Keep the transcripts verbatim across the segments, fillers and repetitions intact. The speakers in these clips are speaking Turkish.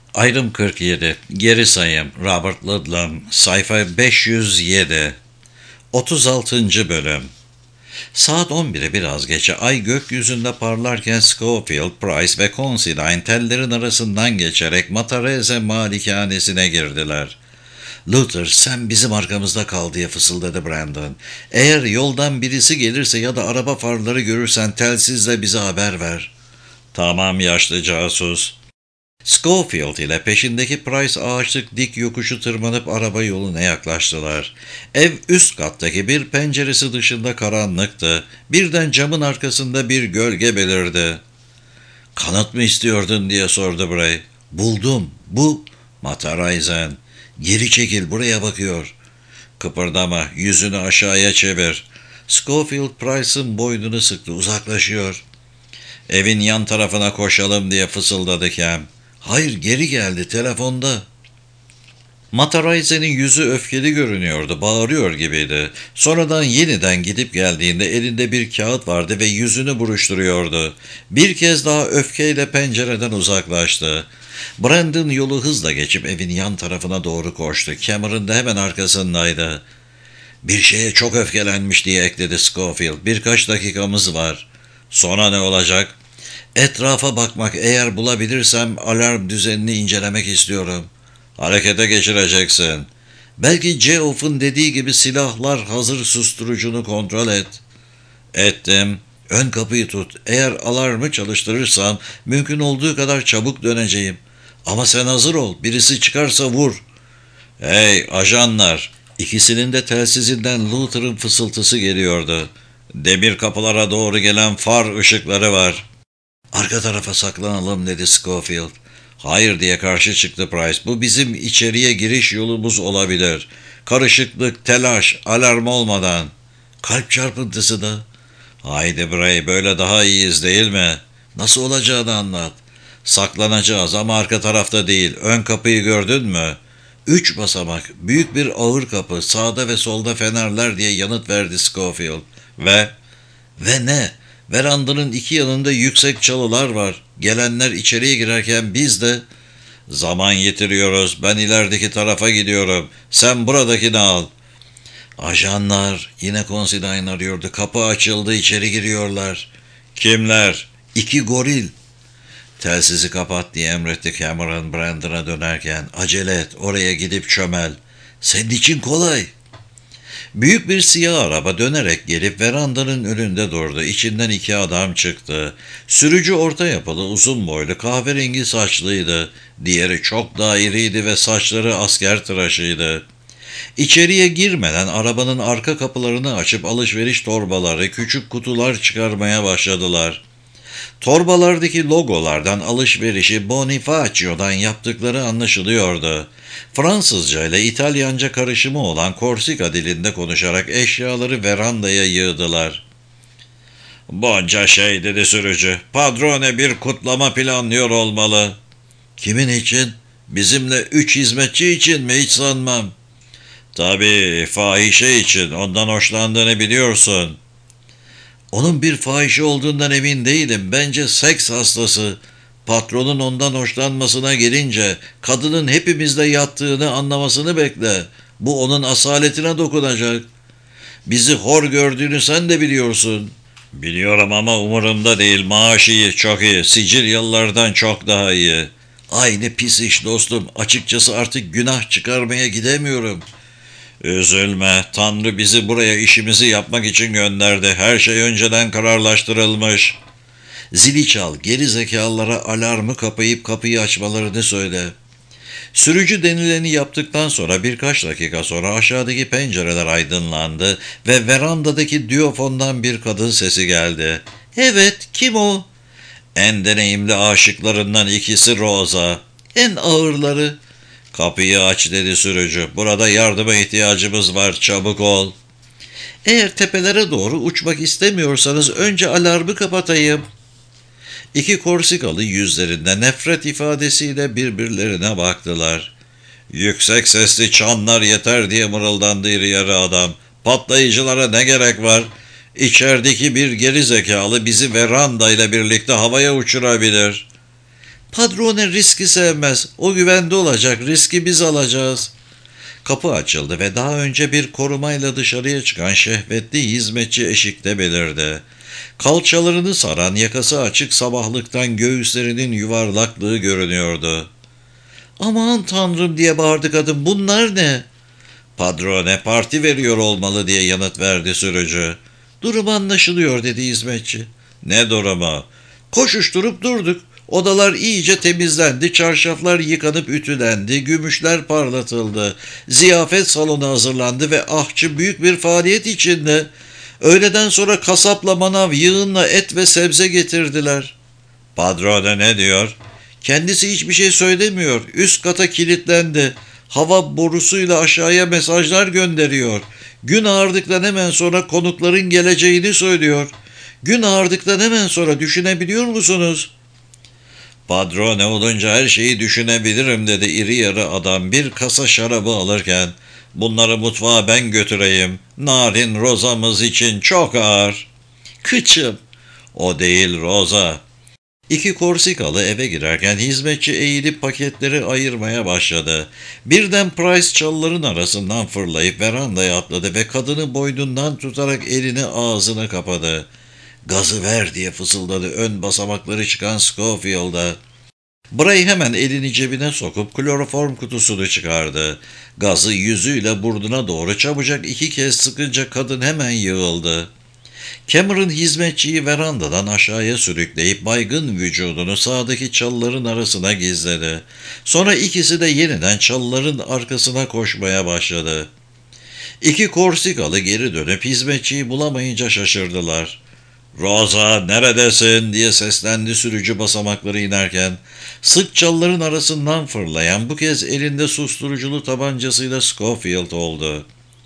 Ayrım kırk yedi. Geri sayım. Robert Ludlum. Sayfa beş yüz yedi. otuz altıncı. bölüm. Saat on bire biraz geçe ay gökyüzünde parlarken Scofield, Price ve Considine tellerin arasından geçerek Matarese malikanesine girdiler. "Luther, sen bizim arkamızda kal," diye fısıldadı Brandon. "Eğer yoldan birisi gelirse ya da araba farları görürsen telsizle bize haber ver." "Tamam yaşlı casus." Schofield ile peşindeki Price ağaçlık dik yokuşu tırmanıp araba yoluna yaklaştılar. Ev üst kattaki bir penceresi dışında karanlıktı. Birden camın arkasında bir gölge belirdi. "Kanıt mı istiyordun?" diye sordu Bray. "Buldum. Bu Mataraisen. Geri çekil, buraya bakıyor." "Kıpırdama, yüzünü aşağıya çevir." Schofield Price'ın boynunu sıktı. "Uzaklaşıyor." "Evin yan tarafına koşalım," diye fısıldadı Cam. "Hayır, geri geldi, telefonda." Mataraise'nin yüzü öfkeli görünüyordu, bağırıyor gibiydi. Sonradan yeniden gidip geldiğinde elinde bir kağıt vardı ve yüzünü buruşturuyordu. Bir kez daha öfkeyle pencereden uzaklaştı. Brandon yolu hızla geçip evin yan tarafına doğru koştu. Cameron da hemen arkasındaydı. "Bir şeye çok öfkelenmiş," diye ekledi Scofield. "Birkaç dakikamız var." "Sonra ne olacak?" "Etrafa bakmak, eğer bulabilirsem alarm düzenini incelemek istiyorum." "Harekete geçireceksin." "Belki Geoff'un dediği gibi silahlar hazır, susturucunu kontrol et." "Ettim." "Ön kapıyı tut. Eğer alarmı çalıştırırsam mümkün olduğu kadar çabuk döneceğim. Ama sen hazır ol. Birisi çıkarsa vur." "Hey ajanlar!" İkisinin de telsizinden Luther'ın fısıltısı geliyordu. "Demir kapılara doğru gelen far ışıkları var." "Arka tarafa saklanalım," dedi Scofield. "Hayır," diye karşı çıktı Price. "Bu bizim içeriye giriş yolumuz olabilir. Karışıklık, telaş, alarm olmadan." "Kalp çarpıntısı da." "Haydi Bray, böyle daha iyiyiz değil mi?" "Nasıl olacağını anlat." "Saklanacağız ama arka tarafta değil. Ön kapıyı gördün mü?" "Üç basamak, büyük bir ağır kapı, sağda ve solda fenerler," diye yanıt verdi Scofield. "Ve?" "Ve ne? Verandanın iki yanında yüksek çalılar var. Gelenler içeriye girerken biz de..." "Zaman yitiriyoruz. Ben ilerideki tarafa gidiyorum. Sen buradakini al." "Ajanlar," yine Considine arıyordu. "Kapı açıldı, içeri giriyorlar." "Kimler?" "İki goril." "Telsizi kapat," diye emretti Cameron Brandon'a dönerken. "Acele et, oraya gidip çömel." "Senin için kolay." Büyük bir siyah araba dönerek gelip verandanın önünde durdu. İçinden iki adam çıktı. Sürücü orta yapılı, uzun boylu, kahverengi saçlıydı. Diğeri çok daha iriydi ve saçları asker tıraşıydı. İçeriye girmeden arabanın arka kapılarını açıp alışveriş torbaları, küçük kutular çıkarmaya başladılar. Torbalardaki logolardan alışverişi Bonifacio'dan yaptıkları anlaşılıyordu. Fransızca ile İtalyanca karışımı olan Korsika dilinde konuşarak eşyaları verandaya yığdılar. "Bunca şey," dedi sürücü. "Padrone bir kutlama planlıyor olmalı." "Kimin için?" "Bizimle üç hizmetçi için mi? Hiç sanmam." "Tabii, fahişe için. Ondan hoşlandığını biliyorsun." "Onun bir fahişe olduğundan emin değilim. Bence seks hastası. Patronun ondan hoşlanmasına gelince kadının hepimizle yattığını anlamasını bekle. Bu onun asaletine dokunacak. Bizi hor gördüğünü sen de biliyorsun." "Biliyorum ama umurumda değil. Maaş iyi, çok iyi. Sicilyalılardan çok daha iyi." "Aynı pis iş dostum. Açıkçası artık günah çıkarmaya gidemiyorum." "Üzülme. Tanrı bizi buraya işimizi yapmak için gönderdi. Her şey önceden kararlaştırılmış." "Zili çal. Geri zekalılara alarmı kapayıp kapıyı açmalarını söyle." Sürücü denileni yaptıktan sonra birkaç dakika sonra aşağıdaki pencereler aydınlandı ve verandadaki diyofondan bir kadın sesi geldi. "Evet, kim o?" "En deneyimli aşıklarından ikisi Rosa." "En ağırları." "Kapıyı aç," dedi sürücü. "Burada yardıma ihtiyacımız var. Çabuk ol." "Eğer tepelere doğru uçmak istemiyorsanız önce alarmı kapatayım." İki Korsikalı yüzlerinde nefret ifadesiyle birbirlerine baktılar. "Yüksek sesli çanlar yeter," diye mırıldandı iri yarı adam. "Patlayıcılara ne gerek var? İçerideki bir geri zekalı bizi veranda ile birlikte havaya uçurabilir." Padrone riski sevmez. O güvende olacak. Riski biz alacağız. Kapı açıldı ve daha önce bir korumayla dışarıya çıkan şehvetli hizmetçi eşikte belirdi. Kalçalarını saran, yakası açık sabahlıktan göğüslerinin yuvarlaklığı görünüyordu. "Aman tanrım!" diye bağırdı kadın. "Bunlar ne?" "Padrone parti veriyor olmalı," diye yanıt verdi sürücü. "Durum anlaşılıyor," dedi hizmetçi. "Ne durumu?" "Koşuşturup durduk. Odalar iyice temizlendi, çarşaflar yıkanıp ütülendi, gümüşler parlatıldı. Ziyafet salonu hazırlandı ve ahçı büyük bir faaliyet içinde. Öğleden sonra kasapla manav yığınla et ve sebze getirdiler." "Padrone ne diyor?" "Kendisi hiçbir şey söylemiyor. Üst kata kilitlendi. Hava borusuyla aşağıya mesajlar gönderiyor. Gün ağardıktan hemen sonra konukların geleceğini söylüyor. Gün ağardıktan hemen sonra, düşünebiliyor musunuz?" "Padrone olunca her şeyi düşünebilirim," dedi iri yarı adam bir kasa şarabı alırken. "Bunları mutfağa ben götüreyim. Narin Roza'mız için çok ağır." "Kıçım." "O değil Roza." İki Korsikalı eve girerken hizmetçi eğilip paketleri ayırmaya başladı. Birden Price çalıların arasından fırlayıp verandaya atladı ve kadını boynundan tutarak elini ağzına kapadı. "Gazı ver," diye fısıldadı ön basamakları çıkan Schofield'a. Bray hemen elini cebine sokup kloroform kutusunu çıkardı. Gazı yüzüyle burnuna doğru çabucak iki kez sıkınca kadın hemen yığıldı. Cameron hizmetçiyi verandadan aşağıya sürükleyip baygın vücudunu sağdaki çalıların arasına gizledi. Sonra ikisi de yeniden çalıların arkasına koşmaya başladı. İki Korsikalı geri dönüp hizmetçiyi bulamayınca şaşırdılar. "Rosa, neredesin?" diye seslendi sürücü basamakları inerken. Sık çalıların arasından fırlayan, bu kez elinde susturuculu tabancasıyla Scofield oldu.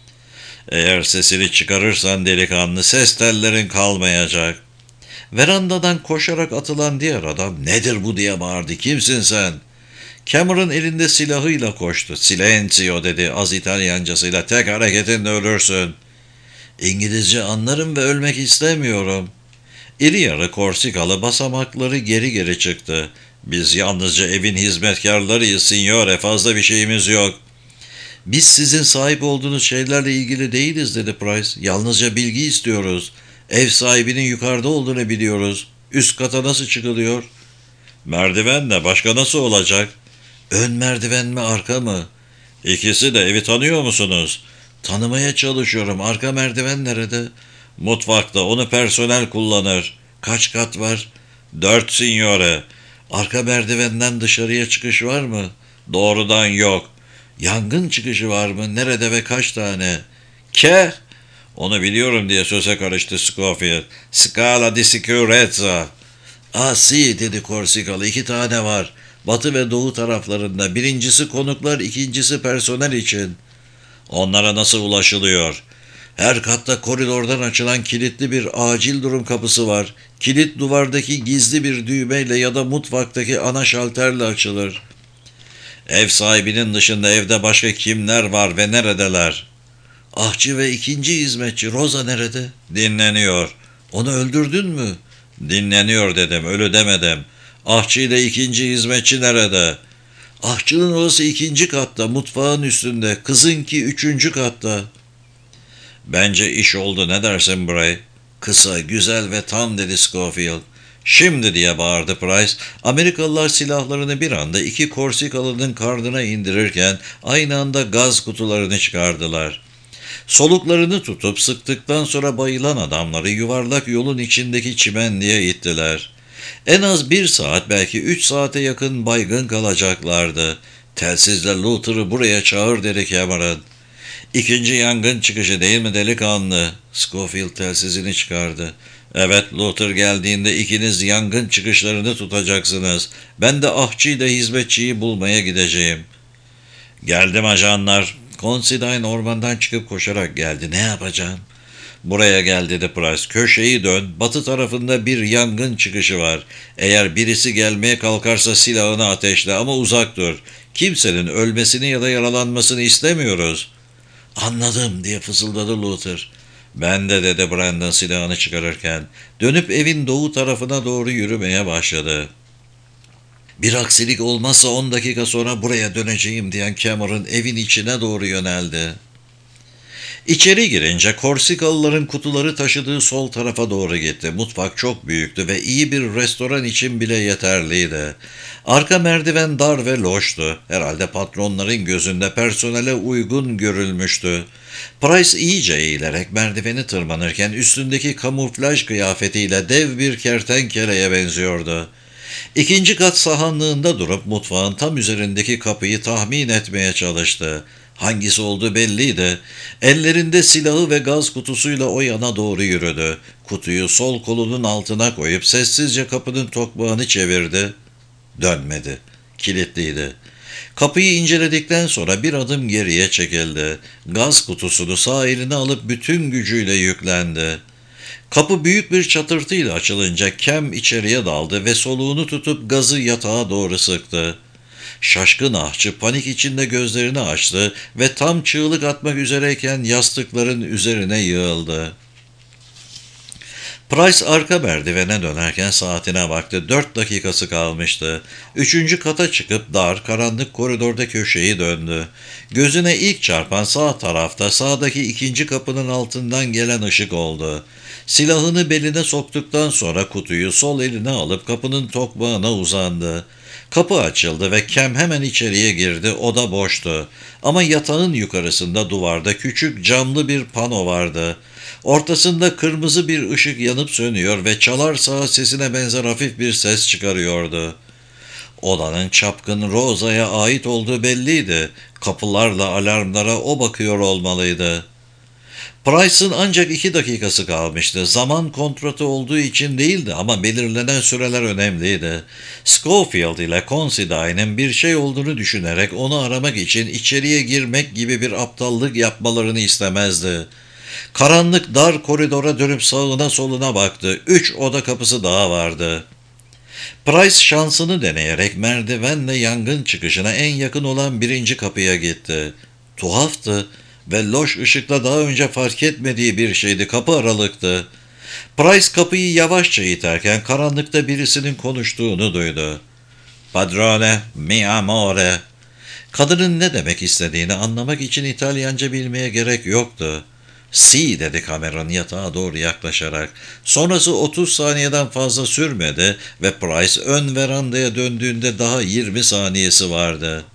"Eğer sesini çıkarırsan delikanlı, ses tellerin kalmayacak." Verandadan koşarak atılan diğer adam, "Nedir bu?" diye bağırdı. "Kimsin sen?" Cameron elinde silahıyla koştu. "Silenzio," dedi az İtalyancasıyla. "Tek hareketinde ölürsün." "İngilizce anlarım ve ölmek istemiyorum." İri yarı Korsikalı basamakları geri geri çıktı. "Biz yalnızca evin hizmetkarlarıyız signore, fazla bir şeyimiz yok." "Biz sizin sahip olduğunuz şeylerle ilgili değiliz," dedi Price. "Yalnızca bilgi istiyoruz. Ev sahibinin yukarıda olduğunu biliyoruz. Üst kata nasıl çıkılıyor?" "Merdivenle, başka nasıl olacak?" "Ön merdiven mi, arka mı?" "İkisi de. Evi tanıyor musunuz?" "Tanımaya çalışıyorum. Arka merdiven nerede?" "Mutfakta. Onu personel kullanır." "Kaç kat var?" "Dört signore." "Arka merdivenden dışarıya çıkış var mı?" "Doğrudan yok." "Yangın çıkışı var mı? Nerede ve kaç tane?" "Ke?" "Onu biliyorum," diye söze karıştı Scofield. "Scala di sicurezza." "Ah si," dedi Korsikalı. "İki tane var. Batı ve doğu taraflarında. Birincisi konuklar, ikincisi personel için." "Onlara nasıl ulaşılıyor?" "Her katta koridordan açılan kilitli bir acil durum kapısı var. Kilit duvardaki gizli bir düğmeyle ya da mutfaktaki ana şalterle açılır." "Ev sahibinin dışında evde başka kimler var ve neredeler?" "Ahçı ve ikinci hizmetçi. Rosa nerede?" "Dinleniyor." "Onu öldürdün mü?" "Dinleniyor dedim, ölü demedim." "Ahçı ile ikinci hizmetçi nerede?" "Ahçının odası ikinci katta, mutfağın üstünde. Kızınki üçüncü katta." "Bence iş oldu, ne dersin Bray?" "Kısa, güzel ve tam," dedi Scofield. "Şimdi," diye bağırdı Price. Amerikalılar silahlarını bir anda iki Korsikalı'nın karnına indirirken aynı anda gaz kutularını çıkardılar. Soluklarını tutup sıktıktan sonra bayılan adamları yuvarlak yolun içindeki çimenliğe ittiler. En az bir saat, belki üç saate yakın baygın kalacaklardı. "Telsizle Luther'ı buraya çağır," dedi Cameron. "İkinci yangın çıkışı değil mi delikanlı?" Scofield telsizini çıkardı. "Evet, Luther geldiğinde ikiniz yangın çıkışlarını tutacaksınız. Ben de ahçıyla hizmetçiyi bulmaya gideceğim." "Geldim ajanlar." Considine ormandan çıkıp koşarak geldi. "Ne yapacağım?" "Buraya gel," dedi Price. "Köşeyi dön. Batı tarafında bir yangın çıkışı var. Eğer birisi gelmeye kalkarsa silahını ateşle ama uzak dur. Kimsenin ölmesini ya da yaralanmasını istemiyoruz." "Anladım," diye fısıldadı Luther. "Ben de," dedi Brandon silahını çıkarırken. Dönüp evin doğu tarafına doğru yürümeye başladı. Bir aksilik olmazsa on dakika sonra buraya döneceğim diyen Cameron evin içine doğru yöneldi. İçeri girince Korsikalıların kutuları taşıdığı sol tarafa doğru gitti. Mutfak çok büyüktü ve iyi bir restoran için bile yeterliydi. Arka merdiven dar ve loştu. Herhalde patronların gözünde personele uygun görülmüştü. Price iyice eğilerek merdiveni tırmanırken üstündeki kamuflaj kıyafetiyle dev bir kertenkeleye benziyordu. İkinci kat sahanlığında durup mutfağın tam üzerindeki kapıyı tahmin etmeye çalıştı. Hangisi olduğu belliydi. Ellerinde silahı ve gaz kutusuyla o yana doğru yürüdü. Kutuyu sol kolunun altına koyup sessizce kapının tokmağını çevirdi. Dönmedi. Kilitliydi. Kapıyı inceledikten sonra bir adım geriye çekildi. Gaz kutusunu sağ eline alıp bütün gücüyle yüklendi. Kapı büyük bir çatırtıyla açılınca Cam içeriye daldı ve soluğunu tutup gazı yatağa doğru sıktı. Şaşkın ahçı panik içinde gözlerini açtı ve tam çığlık atmak üzereyken yastıkların üzerine yığıldı. Price arka merdivene dönerken saatine baktı. Dört dakikası kalmıştı. Üçüncü kata çıkıp dar, karanlık koridorda köşeyi döndü. Gözüne ilk çarpan sağ tarafta sağdaki ikinci kapının altından gelen ışık oldu. Silahını beline soktuktan sonra kutuyu sol eline alıp kapının tokmağına uzandı. Kapı açıldı ve Cam hemen içeriye girdi. Oda boştu. Ama yatağın yukarısında duvarda küçük camlı bir pano vardı. Ortasında kırmızı bir ışık yanıp sönüyor ve çalar saat sesine benzer hafif bir ses çıkarıyordu. Odanın çapkın Rosa'ya ait olduğu belliydi. Kapılarla alarmlara o bakıyor olmalıydı. Price'ın ancak iki dakikası kalmıştı. Zaman kontratı olduğu için değildi ama belirlenen süreler önemliydi. Schofield ile Considine'in bir şey olduğunu düşünerek onu aramak için içeriye girmek gibi bir aptallık yapmalarını istemezdi. Karanlık dar koridora dönüp sağına soluna baktı. Üç oda kapısı daha vardı. Price şansını deneyerek merdivenle yangın çıkışına en yakın olan birinci kapıya gitti. Tuhaftı ve loş ışıkla daha önce fark etmediği bir şeydi. Kapı aralıktı. Price kapıyı yavaşça iterken karanlıkta birisinin konuştuğunu duydu. "Padrone, mi amore." Kadının ne demek istediğini anlamak için İtalyanca bilmeye gerek yoktu. "Si," dedi Cameron yatağa doğru yaklaşarak. Sonrası otuz saniyeden fazla sürmedi ve Price ön verandaya döndüğünde daha yirmi saniyesi vardı.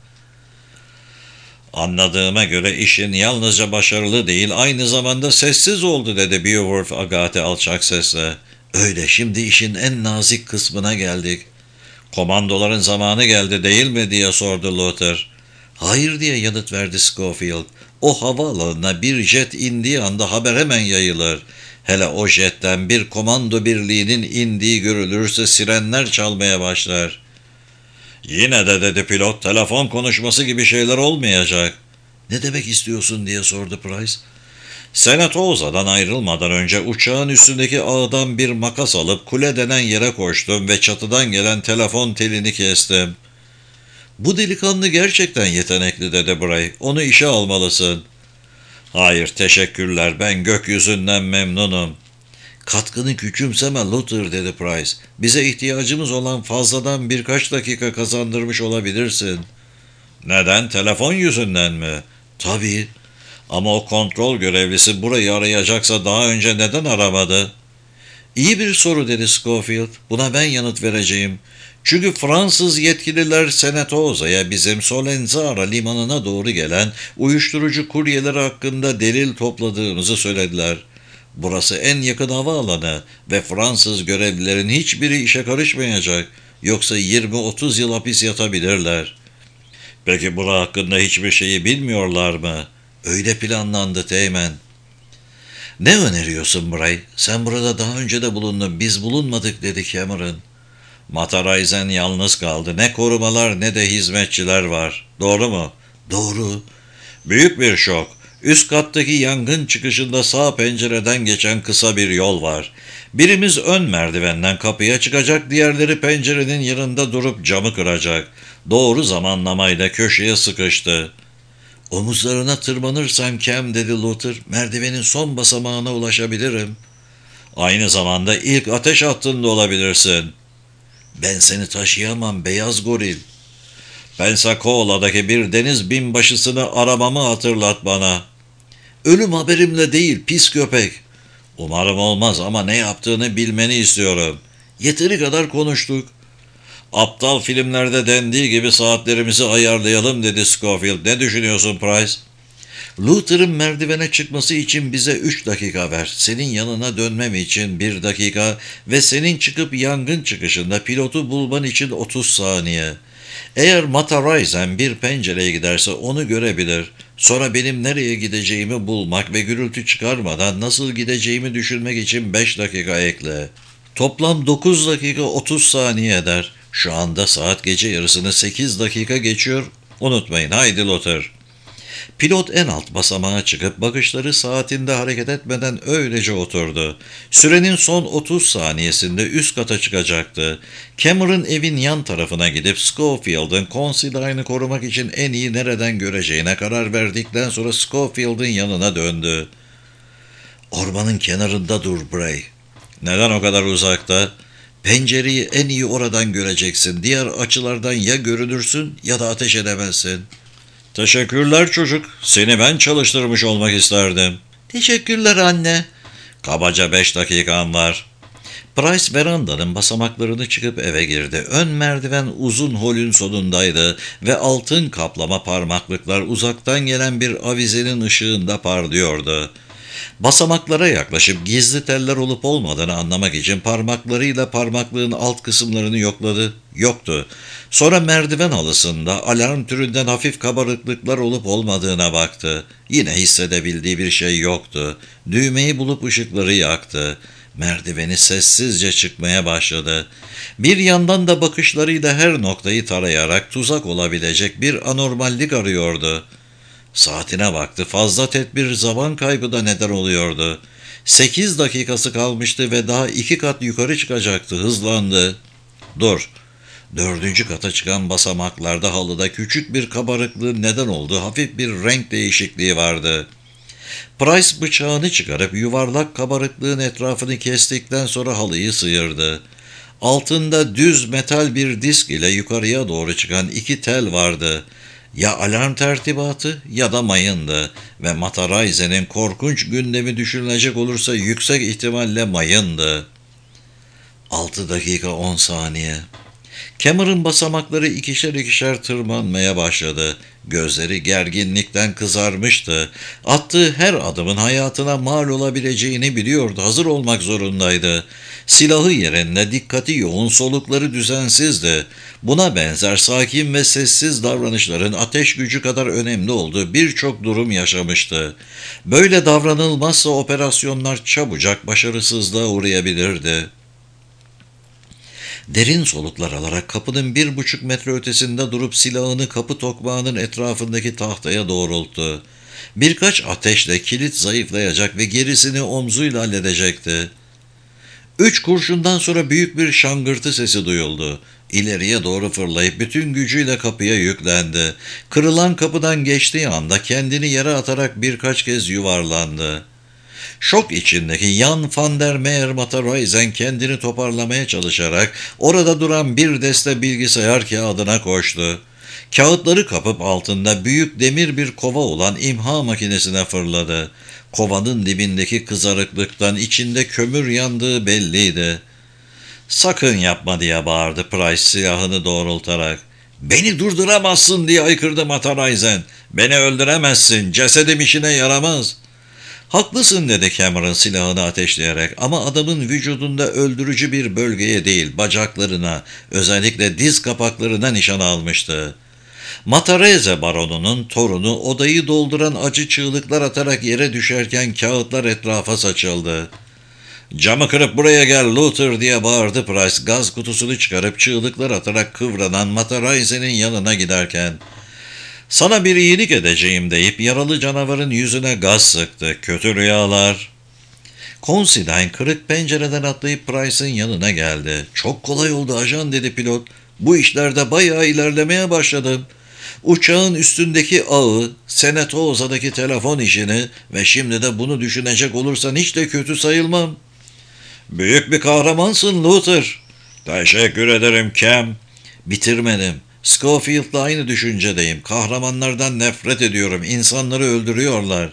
"Anladığıma göre işin yalnızca başarılı değil, aynı zamanda sessiz oldu," dedi Beowulf Agate alçak sesle. "Öyle, şimdi işin en nazik kısmına geldik." "Komandoların zamanı geldi değil mi?" diye sordu Luther. "Hayır," diye yanıt verdi Schofield. "O havaalanına bir jet indiği anda haber hemen yayılır. Hele o jetten bir komando birliğinin indiği görülürse sirenler çalmaya başlar." "Yine de," dedi pilot, "telefon konuşması gibi şeyler olmayacak." "Ne demek istiyorsun?" diye sordu Price. "Senatoza'dan ayrılmadan önce uçağın üstündeki ağdan bir makas alıp kule denen yere koştum ve çatıdan gelen telefon telini kestim." "Bu delikanlı gerçekten yetenekli," dedi Bray. "Onu işe almalısın." "Hayır, teşekkürler. Ben gökyüzünden memnunum." "Katkını küçümseme Luther," dedi Price. "Bize ihtiyacımız olan fazladan birkaç dakika kazandırmış olabilirsin." "Neden? Telefon yüzünden mi?" "Tabii. Ama o kontrol görevlisi burayı arayacaksa daha önce neden aramadı?" "İyi bir soru," dedi Schofield. "Buna ben yanıt vereceğim. Çünkü Fransız yetkililer Senatoza'ya bizim Solenzara limanına doğru gelen uyuşturucu kuryeleri hakkında delil topladığımızı söylediler. Burası en yakın havaalanı ve Fransız görevlilerin hiçbiri işe karışmayacak. Yoksa yirmi otuz yıl hapis yatabilirler." "Peki bura hakkında hiçbir şeyi bilmiyorlar mı?" "Öyle planlandı Teğmen." "Ne öneriyorsun Bray? Sen burada daha önce de bulundun, biz bulunmadık," dedi Cameron. "Matarayzen yalnız kaldı. Ne korumalar ne de hizmetçiler var. Doğru mu?" "Doğru." "Büyük bir şok. Üst kattaki yangın çıkışında sağ pencereden geçen kısa bir yol var. Birimiz ön merdivenden kapıya çıkacak, diğerleri pencerenin yanında durup camı kıracak. Doğru zamanlamayla köşeye sıkıştı." "Omuzlarına tırmanırsam Cam," dedi Luther, "merdivenin son basamağına ulaşabilirim." "Aynı zamanda ilk ateş hattında olabilirsin." Ben seni taşıyamam beyaz goril. Pensacola'daki bir deniz binbaşısını aramamı hatırlat bana. Ölüm haberimle değil pis köpek. Umarım olmaz ama ne yaptığını bilmeni istiyorum. Yeteri kadar konuştuk. Aptal filmlerde dendiği gibi saatlerimizi ayarlayalım dedi Scofield. Ne düşünüyorsun Price? Luther'ın merdivene çıkması için bize üç dakika ver. Senin yanına dönmem için bir dakika ve senin çıkıp yangın çıkışında pilotu bulman için otuz saniye. Eğer Mata Ryzen bir pencereye giderse onu görebilir. Sonra benim nereye gideceğimi bulmak ve gürültü çıkarmadan nasıl gideceğimi düşünmek için beş dakika ekle. Toplam dokuz dakika otuz saniye eder. Şu anda saat gece yarısını sekiz dakika geçiyor. Unutmayın, haydi Luther. Pilot en alt basamağa çıkıp bakışları saatinde hareket etmeden öylece oturdu. Sürenin son otuz saniyesinde üst kata çıkacaktı. Cameron evin yan tarafına gidip Scofield'ın Considine'ı korumak için en iyi nereden göreceğine karar verdikten sonra Scofield'ın yanına döndü. "Ormanın kenarında dur Bray." "Neden o kadar uzakta?" "Pencereyi en iyi oradan göreceksin. Diğer açılardan ya görünürsün ya da ateş edemezsin." "Teşekkürler çocuk. Seni ben çalıştırmış olmak isterdim." "Teşekkürler anne." "Kabaca beş dakikan var." Price verandanın basamaklarını çıkıp eve girdi. Ön merdiven uzun holün sonundaydı ve altın kaplama parmaklıklar uzaktan gelen bir avizenin ışığında parlıyordu. Basamaklara yaklaşıp gizli teller olup olmadığını anlamak için parmaklarıyla parmaklığın alt kısımlarını yokladı. Yoktu. Sonra merdiven halısında alarm türünden hafif kabarıklıklar olup olmadığına baktı. Yine hissedebildiği bir şey yoktu. Düğmeyi bulup ışıkları yaktı. Merdiveni sessizce çıkmaya başladı. Bir yandan da bakışlarıyla her noktayı tarayarak tuzak olabilecek bir anormallik arıyordu. Saatine baktı. Fazla tedbir zaman kaybı da neden oluyordu. Sekiz dakikası kalmıştı ve daha iki kat yukarı çıkacaktı. Hızlandı. Dur. Dördüncü kata çıkan basamaklarda halıda küçük bir kabarıklığın neden olduğu hafif bir renk değişikliği vardı. Price bıçağını çıkarıp yuvarlak kabarıklığın etrafını kestikten sonra halıyı sıyırdı. Altında düz metal bir disk ile yukarıya doğru çıkan iki tel vardı. Ya alarm tertibatı ya da mayındı ve Mata Ryzen'in korkunç gündemi düşünülecek olursa yüksek ihtimalle mayındı. Altı dakika on saniye. Cameron basamakları ikişer ikişer tırmanmaya başladı. Gözleri gerginlikten kızarmıştı. Attığı her adımın hayatına mal olabileceğini biliyordu. Hazır olmak zorundaydı. Silahı yerinde, dikkati yoğun, solukları düzensizdi. Buna benzer sakin ve sessiz davranışların ateş gücü kadar önemli olduğu birçok durum yaşamıştı. Böyle davranılmazsa operasyonlar çabucak başarısızlığa uğrayabilirdi. Derin soluklar alarak kapının bir buçuk metre ötesinde durup silahını kapı tokmağının etrafındaki tahtaya doğrulttu. Birkaç ateşle kilit zayıflayacak ve gerisini omzuyla halledecekti. Üç kurşundan sonra büyük bir şangırtı sesi duyuldu. İleriye doğru fırlayıp bütün gücüyle kapıya yüklendi. Kırılan kapıdan geçtiği anda kendini yere atarak birkaç kez yuvarlandı. Şok içindeki Jan van der Meer Mata Ryzen kendini toparlamaya çalışarak orada duran bir deste bilgisayar kağıdına koştu. Kağıtları kapıp altında büyük demir bir kova olan imha makinesine fırladı. Kovanın dibindeki kızarıklıktan içinde kömür yandığı belliydi. "Sakın yapma!" diye bağırdı Price silahını doğrultarak. "Beni durduramazsın!" diye haykırdı Mata Ryzen. "Beni öldüremezsin, cesedim işine yaramaz." "Haklısın," dedi Cameron silahını ateşleyerek, "ama adamın vücudunda öldürücü bir bölgeye değil, bacaklarına, özellikle diz kapaklarına nişan almıştı." Matareze baronunun torunu odayı dolduran acı çığlıklar atarak yere düşerken kağıtlar etrafa saçıldı. "Camı kırıp buraya gel Luther!" diye bağırdı Price, gaz kutusunu çıkarıp çığlıklar atarak kıvranan Matarize'nin yanına giderken. "Sana bir iyilik edeceğim," deyip yaralı canavarın yüzüne gaz sıktı. "Kötü rüyalar." Considine kırık pencereden atlayıp Price'ın yanına geldi. "Çok kolay oldu ajan," dedi pilot. "Bu işlerde bayağı ilerlemeye başladım. Uçağın üstündeki ağı, Senatoza'daki telefon işini ve şimdi de bunu düşünecek olursan hiç de kötü sayılmam." "Büyük bir kahramansın Luther." Teşekkür ederim Kem. Bitirmedim. Schofield'la aynı düşüncedeyim. Kahramanlardan nefret ediyorum. İnsanları öldürüyorlar.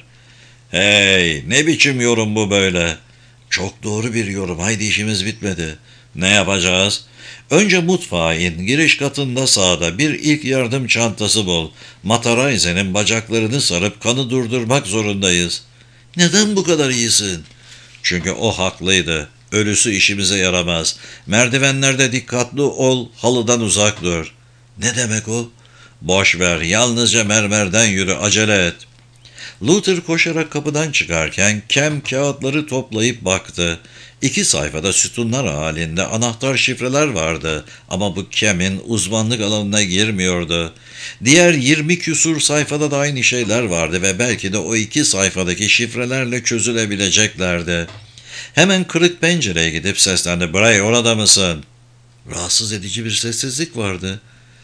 Hey, ne biçim yorum bu böyle? Çok doğru bir yorum. Haydi işimiz bitmedi. Ne yapacağız? Önce mutfağa in. Giriş katında sağda bir ilk yardım çantası bul. Mataraize'nin bacaklarını sarıp kanı durdurmak zorundayız. Neden bu kadar iyisin? Çünkü o haklıydı. Ölüsü işimize yaramaz. Merdivenlerde dikkatli ol, halıdan uzak dur. Ne demek o? Boş ver, yalnızca mermerden yürü, acele et. Luther koşarak kapıdan çıkarken Kem kağıtları toplayıp baktı. İki sayfada sütunlar halinde anahtar şifreler vardı ama bu Kem'in uzmanlık alanına girmiyordu. Diğer yirmi küsur sayfada da aynı şeyler vardı ve belki de o iki sayfadaki şifrelerle çözülebileceklerdi. Hemen kırık pencereye gidip seslendi. "Bray, orada mısın?" Rahatsız edici bir sessizlik vardı.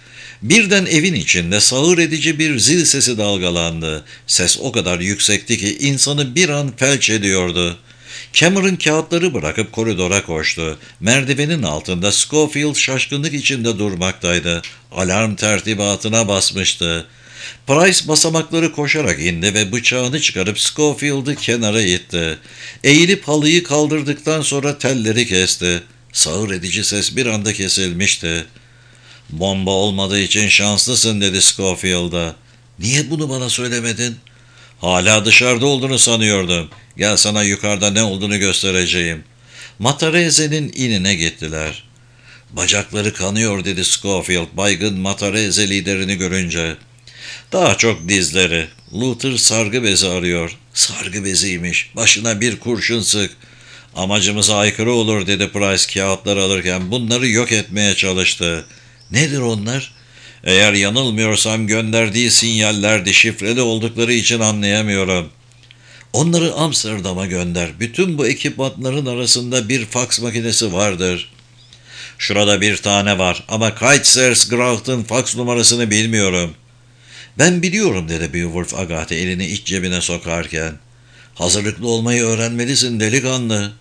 Birden evin içinde sağır edici bir zil sesi dalgalandı. Ses o kadar yüksekti ki insanı bir an felç ediyordu. Cameron kağıtları bırakıp koridora koştu. Merdivenin altında Scofield şaşkınlık içinde durmaktaydı. Alarm tertibatına basmıştı. Price basamakları koşarak indi ve bıçağını çıkarıp Scofield'ı kenara itti. Eğilip halıyı kaldırdıktan sonra telleri kesti. Sağır edici ses bir anda kesilmişti. "Bomba olmadığı için şanslısın," dedi Scofield'a. "Niye bunu bana söylemedin?" "Hala dışarıda olduğunu sanıyordum. Gel sana yukarıda ne olduğunu göstereceğim." Matareze'nin inine gittiler. "Bacakları kanıyor," dedi Scofield baygın Matareze liderini görünce. "Daha çok dizleri. Luther sargı bezi arıyor." "Sargı beziymiş. Başına bir kurşun sık." "Amacımıza aykırı olur," dedi Price kağıtları alırken. "Bunları yok etmeye çalıştı." "Nedir onlar?" "Eğer yanılmıyorsam gönderdiği sinyallerdi. Şifreli oldukları için anlayamıyorum." "Onları Amsterdam'a gönder. Bütün bu ekipmanların arasında bir faks makinesi vardır." "Şurada bir tane var ama Kaisersgracht'ın faks numarasını bilmiyorum." "Ben biliyorum," dedi Beowulf Agathe elini iç cebine sokarken. "Hazırlıklı olmayı öğrenmelisin delikanlı."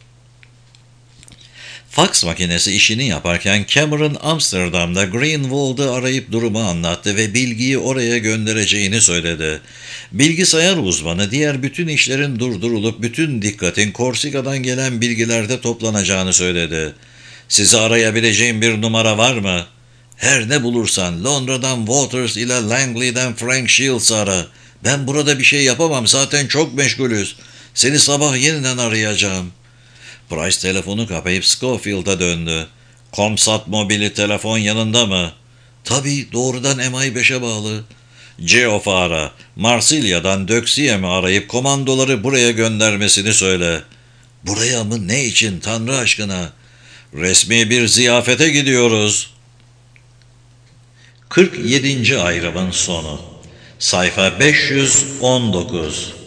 Faks makinesi işini yaparken Cameron Amsterdam'da Greenwald'ı arayıp durumu anlattı ve bilgiyi oraya göndereceğini söyledi. Bilgisayar uzmanı diğer bütün işlerin durdurulup bütün dikkatin Korsika'dan gelen bilgilerde toplanacağını söyledi. "Sizi arayabileceğim bir numara var mı?" "Her ne bulursan Londra'dan Waters ile Langley'den Frank Shields ara. Ben burada bir şey yapamam, zaten çok meşgulüz. Seni sabah yeniden arayacağım." Price telefonu kapayıp Scofield'a döndü. "Komsat mobili telefon yanında mı?" "Tabii, doğrudan M I beşe bağlı." "Geoff'u ara. Marsilya'dan Döksiyem'i arayıp komandoları buraya göndermesini söyle." "Buraya mı? Ne için? Tanrı aşkına." "Resmi bir ziyafete gidiyoruz." kırk yedinci ayrımın sonu. Sayfa beş yüz on dokuz.